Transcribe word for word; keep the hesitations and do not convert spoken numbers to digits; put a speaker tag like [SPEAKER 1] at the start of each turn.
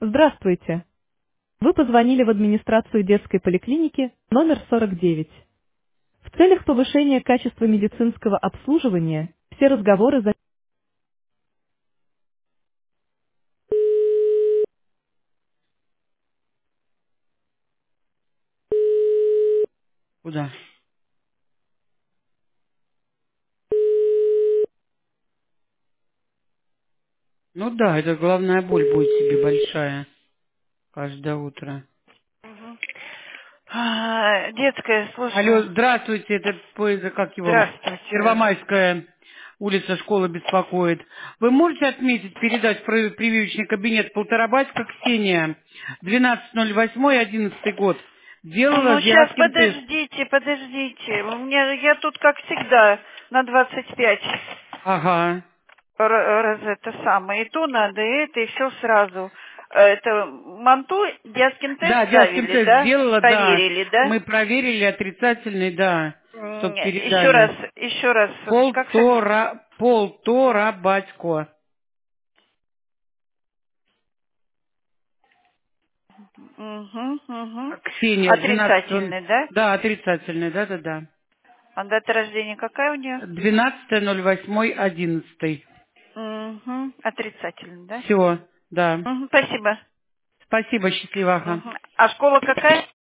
[SPEAKER 1] Здравствуйте. Вы позвонили в администрацию детской поликлиники номер сорок девять. В целях повышения качества медицинского обслуживания все разговоры за...
[SPEAKER 2] Куда? Ну да, это головная боль будет тебе большая каждое утро.
[SPEAKER 3] А, детская,
[SPEAKER 2] Алло,
[SPEAKER 3] слушаю.
[SPEAKER 2] здравствуйте, это поезд, как его,
[SPEAKER 3] Здравствуйте.
[SPEAKER 2] Первомайская улица, школа беспокоит. Вы можете отметить, передать в при- прививочный кабинет Полторабатько Ксения, двенадцать ноль восемь, одиннадцатый год. Делала
[SPEAKER 3] Ну, сейчас,
[SPEAKER 2] азиатским тест.
[SPEAKER 3] подождите, подождите. У меня, я тут, как всегда, на двадцать пять
[SPEAKER 2] Ага.
[SPEAKER 3] р- раз это самое. И то надо, и это, и все сразу. Э, Это манту, диаскин тест
[SPEAKER 2] Да, диаским
[SPEAKER 3] ставили,
[SPEAKER 2] тест
[SPEAKER 3] да?
[SPEAKER 2] сделала, да.
[SPEAKER 3] Проверили, да?
[SPEAKER 2] Мы проверили отрицательный, да,
[SPEAKER 3] М,
[SPEAKER 2] чтоб
[SPEAKER 3] Еще раз,
[SPEAKER 2] передали.
[SPEAKER 3] еще раз. Как фами...
[SPEAKER 2] Полтора, полтора батько.
[SPEAKER 3] Угу, угу.
[SPEAKER 2] Ксения, двенадцатого,
[SPEAKER 3] Отрицательный, да?
[SPEAKER 2] да, отрицательный, да-да-да.
[SPEAKER 3] А дата рождения какая у нее?
[SPEAKER 2] двенадцатое ноль восемь одиннадцатый.
[SPEAKER 3] Угу. Отрицательный, да?
[SPEAKER 2] Все, да.
[SPEAKER 3] Мгм, спасибо.
[SPEAKER 2] Спасибо, счастливо. Ага.
[SPEAKER 3] Мгм. А школа какая?